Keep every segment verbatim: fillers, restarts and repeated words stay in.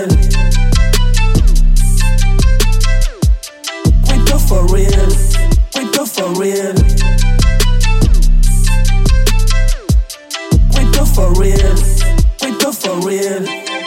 real. We do for real. We do for real. We do for real. We do for real.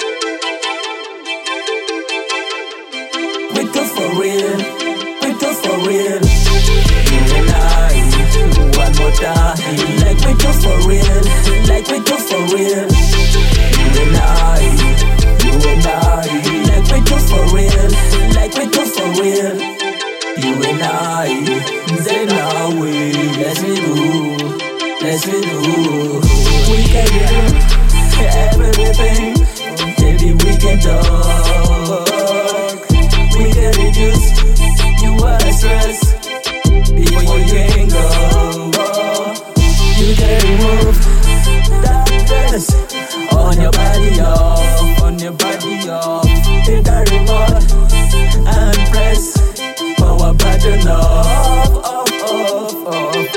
We do for real. We do for real. You and I, one more time. Like we do for real. Like we do for real. You and I, you and I. Like we do for real. Like we do for real. You and I, say now we, let's do, let's do. We can do everything, baby. We can talk. We can reduce your stress before you can go. You can remove that stress on your body, off, on your body, off. Take the remote and press power button off, off, off, off.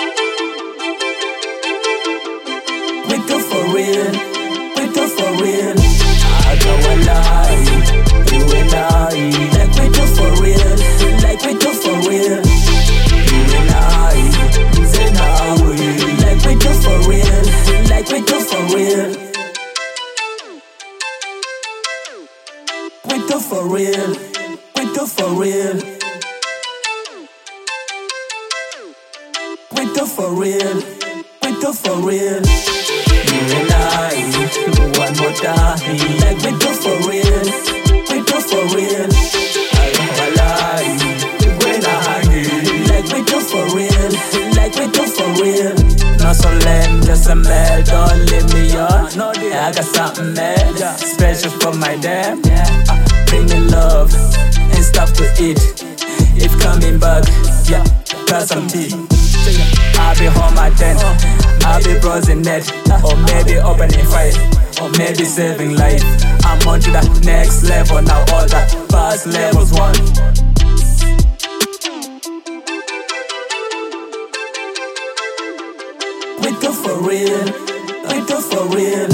We do for real, we do for real. I don't lie, you and I. Like we do for real, like we do for real. You and I, say now we. Like we do for real, like we do for real. We do for real, we do for real. We do for real, we do for real. You and I, one more time. Like we do for real, we do for real. I don't lie, when I hang. Like we do for real, like we do for real. No so lame, just a mail, don't leave me on. I got something mad, special for my damn. Uh, bring me love and stuff to eat. If coming back, yeah, got some tea. I'll be home at ten, I'll be browsing net, or maybe opening fight, or maybe saving life. I'm on to the next level now, all the past levels one. We do for real, we do for real.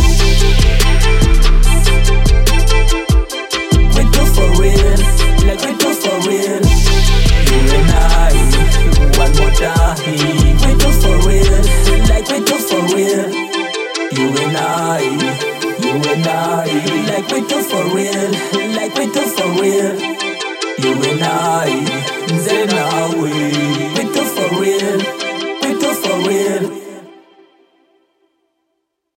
We do for real, like we do for real. You and I, one more time. We do for real, like we do for real. You and I, you and I. Like we do for real, like we do for real. You and I, say now we. We do for real, we do for real.